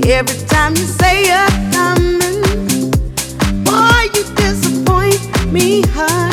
Every time you say you're coming, boy, you disappoint me, hard.